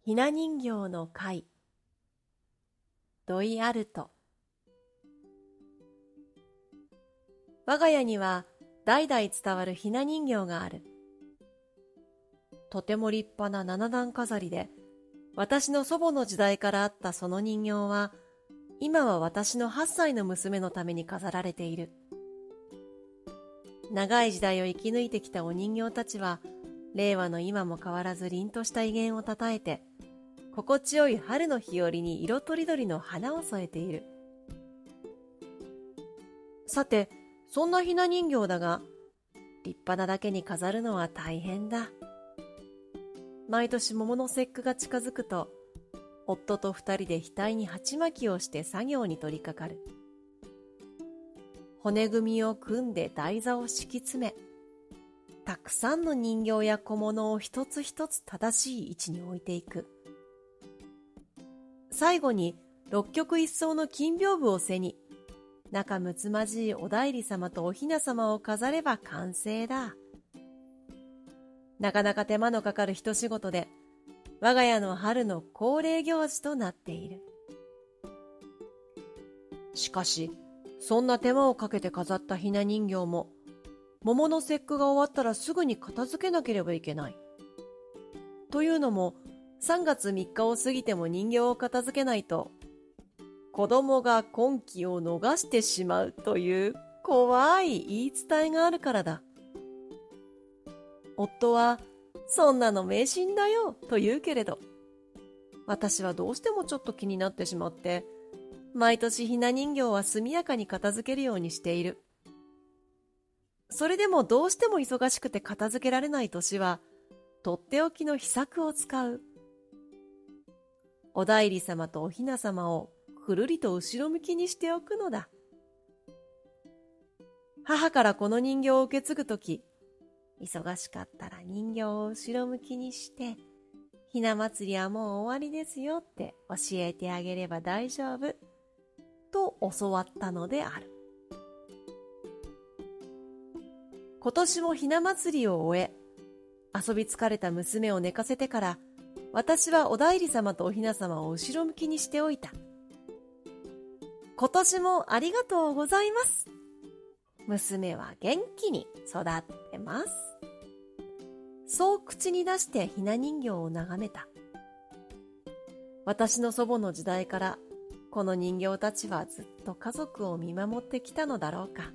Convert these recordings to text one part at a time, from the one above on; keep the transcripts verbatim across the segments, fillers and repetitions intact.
ひな人形の会。土井アルト。我が家には代々伝わるひな人形がある。とても立派な七段飾りで、私の祖母の時代からあったその人形は、今は私のはっさいの娘のために飾られている。長い時代を生き抜いてきたお人形たちは、令和の今も変わらず凛とした威厳をたたえて、心地よい春の日和に色とりどりの花を添えている。さて、そんなひな人形だが、立派なだけに飾るのは大変だ。毎年桃の節句が近づくと、夫と二人で額に鉢巻きをして作業に取り掛かる。骨組みを組んで台座を敷き詰め、たくさんの人形や小物を一つ一つ正しい位置に置いていく。最後に六曲一双の金屏風を背に、仲睦まじいお内裏様とお雛様を飾れば完成だ。なかなか手間のかかる一仕事で、我が家の春の恒例行事となっている。しかし、そんな手間をかけて飾ったひな人形も、桃の節句が終わったらすぐに片付けなければいけない。というのも、さんがつみっかを過ぎても人形を片付けないと、子供が婚期を逃してしまうという怖い言い伝えがあるからだ。夫は、そんなの迷信だよと言うけれど、私はどうしてもちょっと気になってしまって、毎年ひな人形は速やかに片付けるようにしている。それでもどうしても忙しくて片付けられない年は、とっておきの秘策を使う。お内裏様とお雛様をくるりと後ろ向きにしておくのだ。母からこの人形を受け継ぐとき、忙しかったら人形を後ろ向きにして、ひな祭りはもう終わりですよって教えてあげれば大丈夫、と教わったのである。今年もひな祭りを終え、遊び疲れた娘を寝かせてから、私はお内裏様とお雛様を後ろ向きにしておいた。今年もありがとうございます。娘は元気に育ってます。そう口に出してひな人形を眺めた。私の祖母の時代からこの人形たちはずっと家族を見守ってきたのだろうか。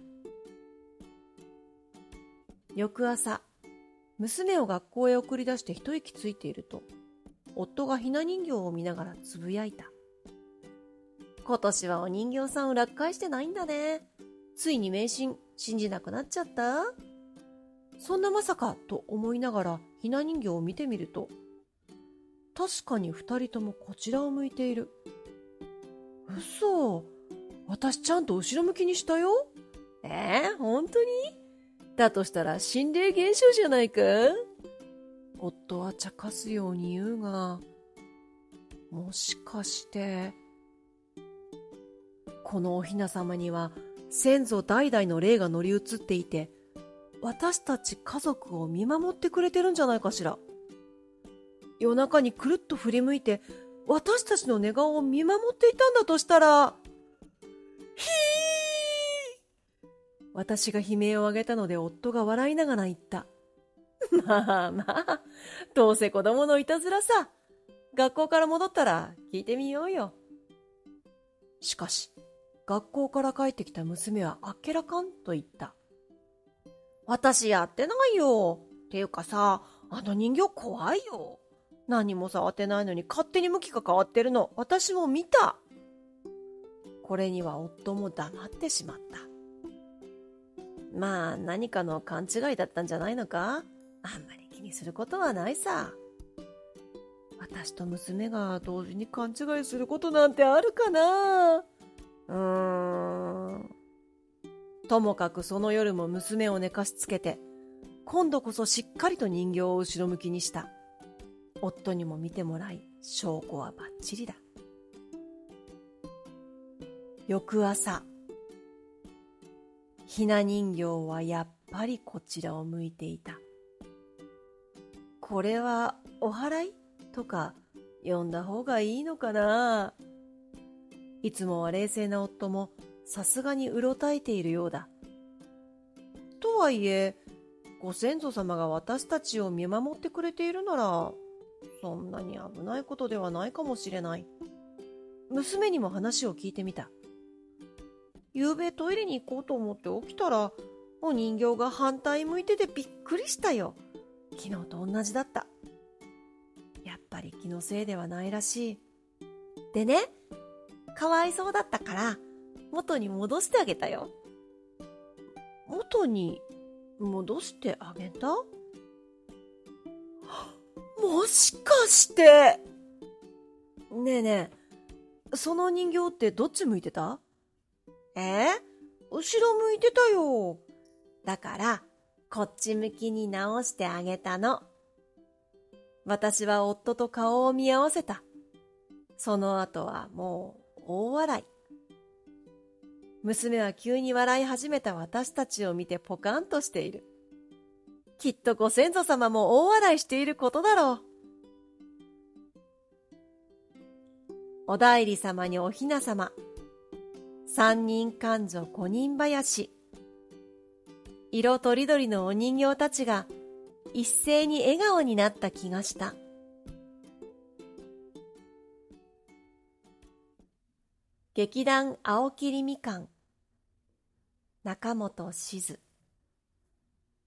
翌朝、娘を学校へ送り出して一息ついていると、夫がひな人形を見ながらつぶやいた。今年はお人形さん裏返してないんだね。ついに迷信信じなくなっちゃった？そんなまさかと思いながらひな人形を見てみると、確かに二人ともこちらを向いている。嘘、私ちゃんと後ろ向きにしたよ。えー、本当に？だとしたら心霊現象じゃないか？夫は茶化すように言うが、もしかして、このお雛様には先祖代々の霊が乗り移っていて、私たち家族を見守ってくれてるんじゃないかしら。夜中にくるっと振り向いて、私たちの寝顔を見守っていたんだとしたら、ひー！私が悲鳴を上げたので夫が笑いながら言った。まあまあ、どうせ子供のいたずらさ。学校から戻ったら聞いてみようよ。しかし、学校から帰ってきた娘はあっけらかんと言った。私やってないよ。っていうかさ、あの人形怖いよ。何も触ってないのに勝手に向きが変わってるの。私も見た。これには夫も黙ってしまった。まあ何かの勘違いだったんじゃないのか？あんまり気にすることはないさ。私と娘が同時に勘違いすることなんてあるかな？うーん。ともかくその夜も娘を寝かしつけて、今度こそしっかりと人形を後ろ向きにした。夫にも見てもらい、証拠はバッチリだ。翌朝、ひな人形はやっぱりこちらを向いていた。これはお祓いとか呼んだ方がいいのかな。いつもは冷静な夫もさすがにうろたえているようだ。とはいえ、ご先祖様が私たちを見守ってくれているなら、そんなに危ないことではないかもしれない。娘にも話を聞いてみた。昨べトイレに行こうと思って起きたら、お人形が反対向いててびっくりしたよ。昨日と同じだった。やっぱり気のせいではないらしい。でね、かわいそうだったから元に戻してあげたよ。元に戻してあげた？もしかして。ねえねえ、その人形ってどっち向いてた？え？後ろ向いてたよ。だからこっち向きに直してあげたの。私は夫と顔を見合わせた。その後はもう大笑い。娘は急に笑い始めた私たちを見てポカンとしている。きっとご先祖様も大笑いしていることだろう。お内裏様にお雛様、三人官女五人林。色とりどりのお人形たちが一斉に笑顔になった気がした。劇団青切みかん、中本静。